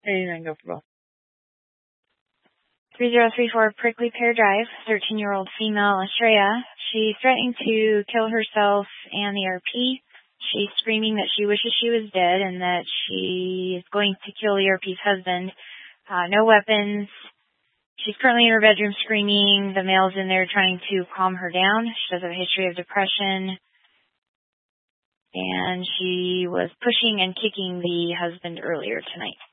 Anything go for both. 3034 Prickly Pear Drive, 13-year-old female Estrella. She's threatening to kill herself and the RP. She's screaming that she wishes she was dead and that she is going to kill the RP's husband. No weapons. She's currently in her bedroom screaming. The male's in there trying to calm her down. She does have a history of depression. And she was pushing and kicking the husband earlier tonight.